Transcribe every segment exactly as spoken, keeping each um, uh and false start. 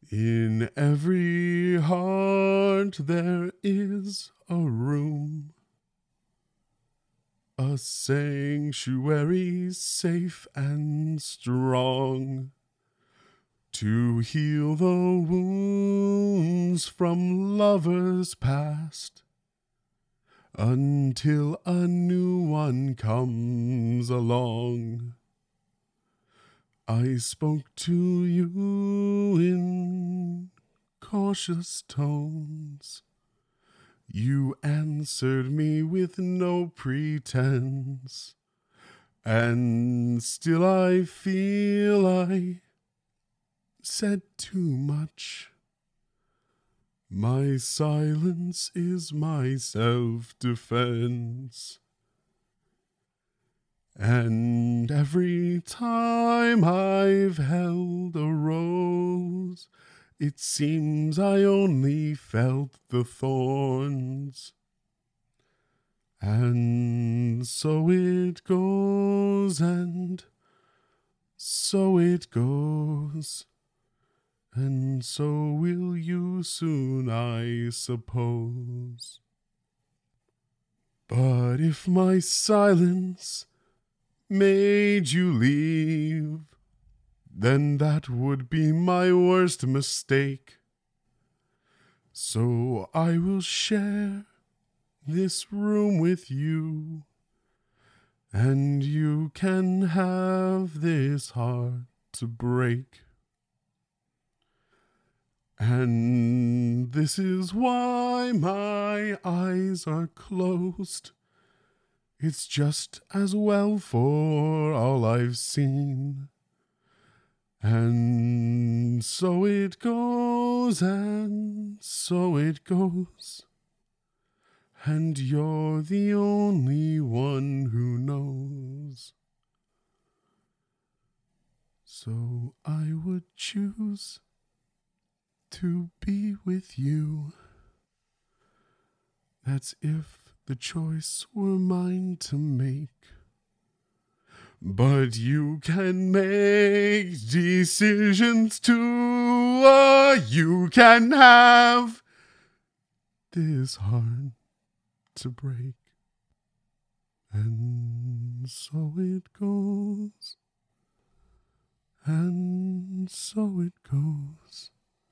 In every heart there is a room, a sanctuary safe and strong, to heal the wounds from lovers past, until a new one comes along. I spoke to you in cautious tones. You answered me with no pretense, and still I feel I said too much. My silence is my self-defense. And every time I've held a rose, it seems I only felt the thorns. And so it goes, and so it goes, and so will you soon, I suppose. But if my silence made you leave, then that would be my worst mistake. So I will share this room with you, and you can have this heart to break. And this is why my eyes are closed. It's just as well for all I've seen. And so it goes, and so it goes, and you're the only one who knows. So I would choose to be with you. That's if the choice were mine to make. But you can make decisions too. Uh, you can have this heart to break. And so it goes. And so it goes.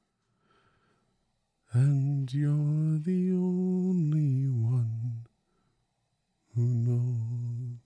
And you're the only one who knows.